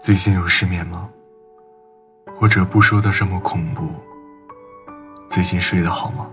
最近有失眠吗？或者不说的这么恐怖，最近睡得好吗？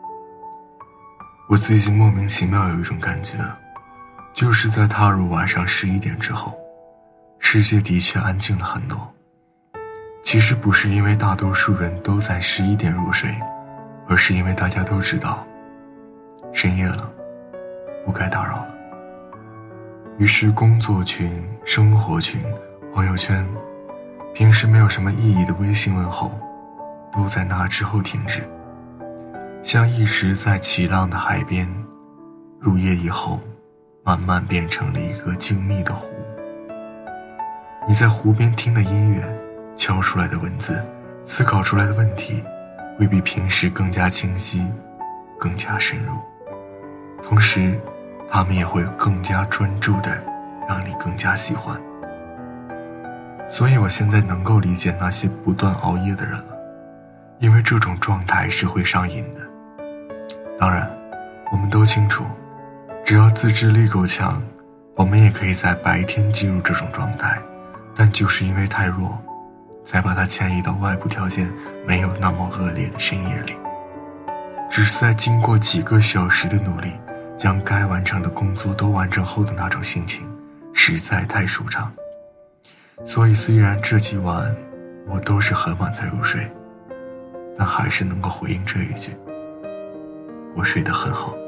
我最近莫名其妙有一种感觉，就是在踏入晚上11点之后，世界的确安静了很多。其实不是因为大多数人都在11点入睡，而是因为大家都知道深夜了，不该打扰了。于是工作群、生活群、朋友圈，平时没有什么意义的微信问候，都在那之后停止，像一直在起浪的海边，入夜以后慢慢变成了一个静谧的湖。你在湖边听的音乐，敲出来的文字，思考出来的问题，会比平时更加清晰，更加深入，同时他们也会更加专注的让你更加喜欢。所以我现在能够理解那些不断熬夜的人了，因为这种状态是会上瘾的。当然我们都清楚，只要自制力够强，我们也可以在白天进入这种状态，但就是因为太弱，才把它迁移到外部条件没有那么恶劣的深夜里。只是在经过几个小时的努力，将该完成的工作都完成后的那种心情实在太舒畅。所以虽然这几晚我都是很晚才入睡，但还是能够回应这一句，我睡得很好。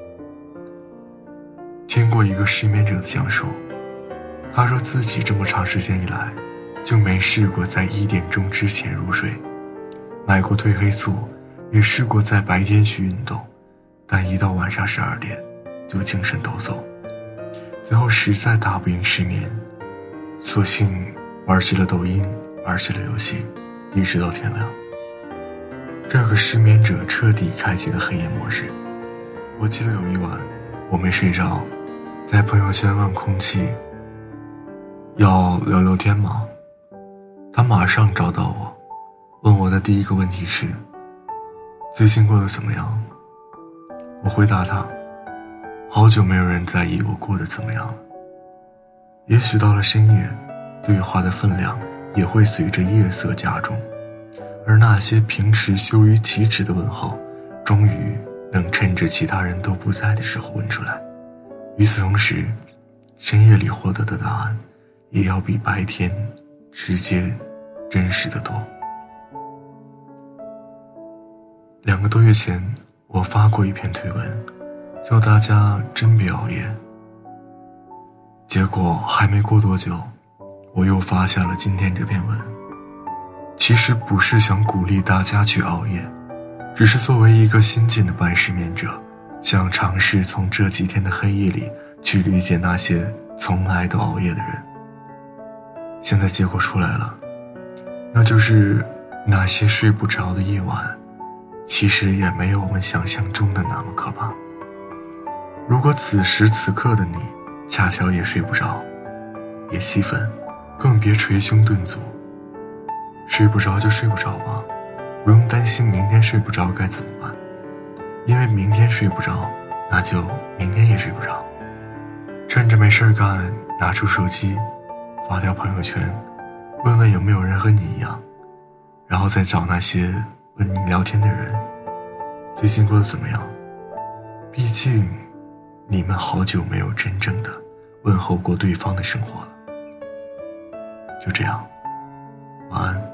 听过一个失眠者的讲述，他说自己这么长时间以来就没试过在1点钟之前入睡，买过褪黑素，也试过在白天去运动，但一到晚上12点就精神抖擞，最后实在打不赢失眠，索性玩起了抖音，玩起了游戏，一直到天亮。这个失眠者彻底开启了黑夜模式。我记得有一晚我没睡着，在朋友圈问空气要聊聊天吗？他马上找到我，问我的第一个问题是最近过得怎么样。我回答他，好久没有人在意我过得怎么样了。也许到了深夜，对话的分量也会随着夜色加重，而那些平时羞于启齿的问候，终于能趁着其他人都不在的时候问出来。与此同时，深夜里获得的答案也要比白天直接真实得多。2个多月前，我发过一篇推文，叫大家真别熬夜。结果还没过多久，我又发下了今天这篇文。其实不是想鼓励大家去熬夜，只是作为一个新晋的半失眠者，想尝试从这几天的黑夜里去理解那些从来都熬夜的人。现在结果出来了，那就是那些睡不着的夜晚，其实也没有我们想象中的那么可怕。如果此时此刻的你恰巧也睡不着，别气愤，更别捶胸顿足。睡不着就睡不着吧，不用担心明天睡不着该怎么办，因为明天睡不着，那就明天也睡不着。趁着没事干，拿出手机发条朋友圈，问问有没有人和你一样，然后再找那些问你聊天的人，最近过得怎么样？毕竟你们好久没有真正的问候过对方的生活了。就这样，晚安。